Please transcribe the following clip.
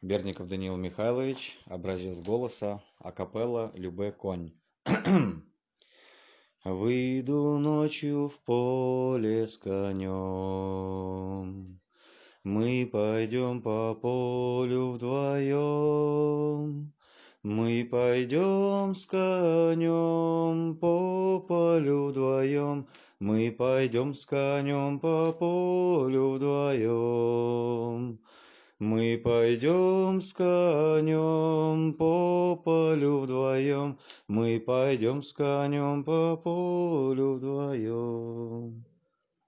Берников Даниил Михайлович, образец голоса, акапелла, любэ конь. Выйду ночью в поле с конем, мы пойдем по полю вдвоем. Мы пойдем с конем по полю вдвоем, мы пойдем с конем по полю вдвоем. Мы пойдем с конем по полю вдвоем, мы пойдем с конем по полю вдвоем.